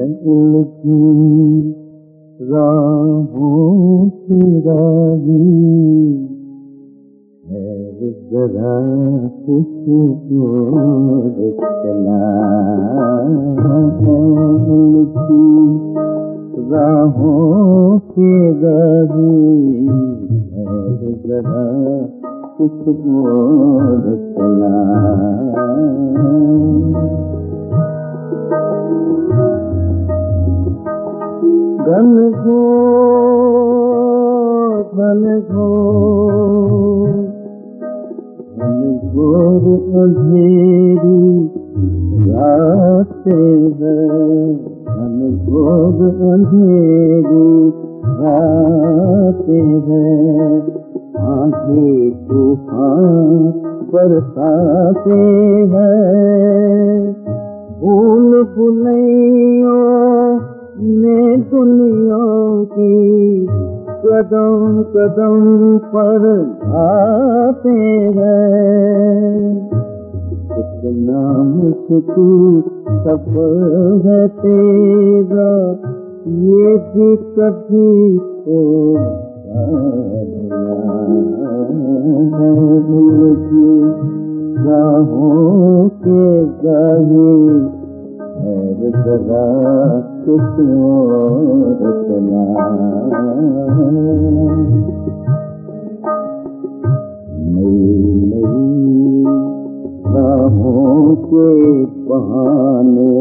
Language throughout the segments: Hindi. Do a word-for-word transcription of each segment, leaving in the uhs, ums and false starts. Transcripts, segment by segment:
उलझी राहों की राही है जरा कुछ और चला है उलझी राहों की राही है जरा कुछ और चला घन घोर घन घोर घन घोर अंधेरी रातें हैं घन घोर अंधेरी रातें हैं आंधी तूफान बरसाते हैं फूल फुलैयों में दुनिया की कदम कदम पर आते हैं कितना मुश्किल सफर है तेरा ये भी कभी तो राहों के गाहे है जरा कुछ और चला नई नई राहों के बहाने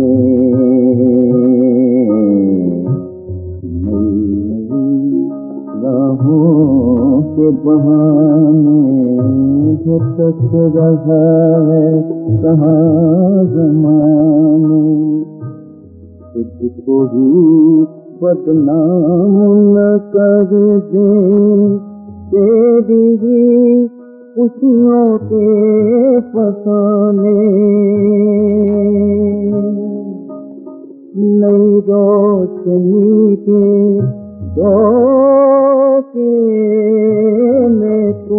के बहाने भटक रहा है कहाँ ज़माने तुझको ही बदनाम न कर दे तेरी ही खुशियों के फसाने नई रोशनी के धोखे में तू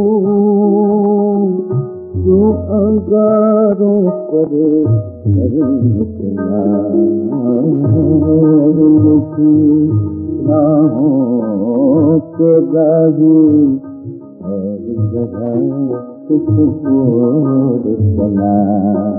क्यों अंगारों पर निकला राहों के गाही है जगह कुछ और चला